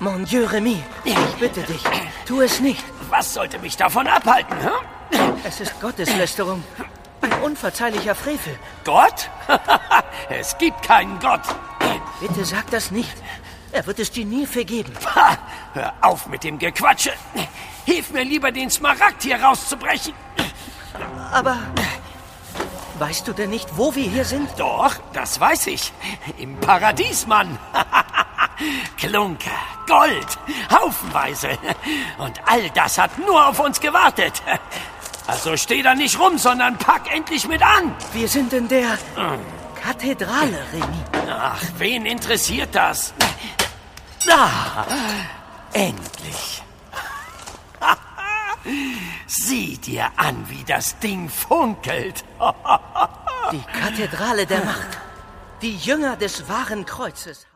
Mon Dieu, Remy, ich bitte dich, tu es nicht. Was sollte mich davon abhalten, Es ist Gotteslästerung. Ein unverzeihlicher Frevel. Gott? Es gibt keinen Gott. Bitte sag das nicht. Er wird es dir nie vergeben. Pah, hör auf mit dem Gequatsche. Hilf mir lieber, den Smaragd hier rauszubrechen. Aber weißt du denn nicht, wo wir hier sind? Doch, das weiß ich. Im Paradies, Mann. Klunker, Gold, haufenweise. Und all das hat nur auf uns gewartet. Also steh da nicht rum, sondern pack endlich mit an. Wir sind in der Kathedrale, Remy. Ach, wen interessiert das? Ah, endlich. Sieh dir an, wie das Ding funkelt. Die Kathedrale der Macht. Die Jünger des wahren Kreuzes.